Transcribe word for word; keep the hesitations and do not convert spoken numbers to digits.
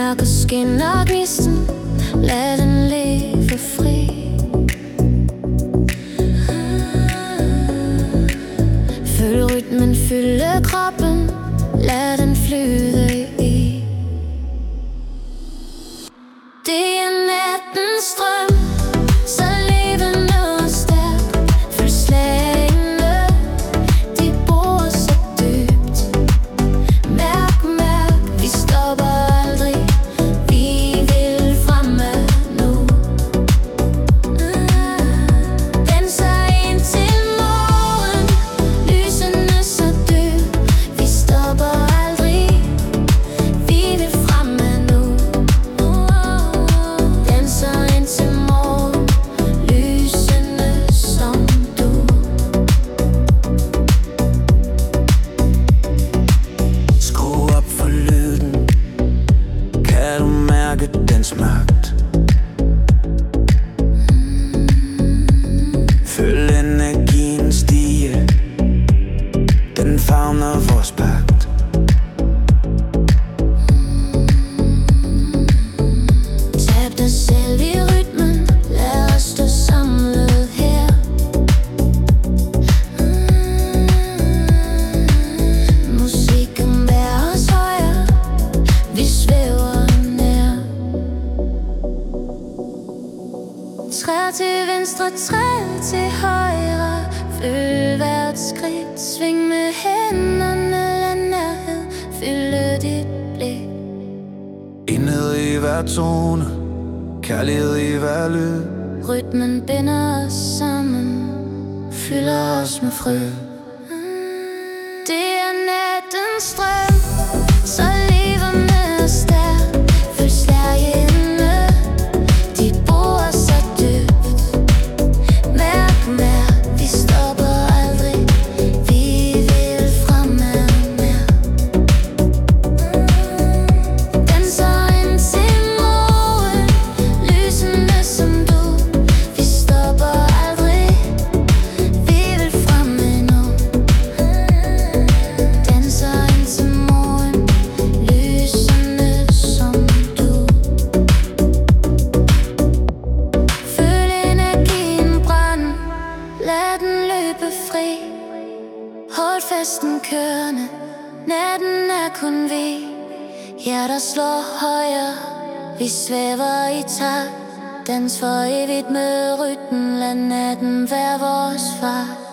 mærker skinner gnisten. Lad den leve fri. Føl rytmen fylde kroppen. Lad den flyde i. Det er nattens strøm, så levende og stærk. Følg slagene, de bor så dybt. Mærk, mærk, vi stopper aldrig. Vi vil fremad nu. Danser ind til morgen, lysene så dybt. Vi stopper aldrig. Vi vil fremad nu. Danser ind til morgen, lysene som du. Skru op for lyden. Kan du mærke dens magt? Føl energien stige. Den favner vores pagt. Tab dig selv i rytmen. Lad os stå samlet her. Musikken bærer os højere. Vi svæver nær. Træd til venstre, træd til højre. Følg hvert skridt. Sving med hænderne. Lad nærhed fylde dit blik. Indhed i hver tone, kærlighed i hver lyd. Rytmen binder os sammen, fylder os med fryd. Det er nattens strøm, så levende og stærk. Følg slagene, de bor så dybt. Mærk, mærk, vi stopper aldrig. Vi vil fremad mere. Danser ind til morgen, lysene som du. Vi stopper aldrig. Vi vil fremad nu. Danser ind til morgen, lysene som du. Føl energien brænde. Lad den løbe fri. Hold festen kørende. Natten er kun vi. Hjerter slår højere. Vi svæver i takt. Dans for evigt med rytmen. Lad natten være vores far.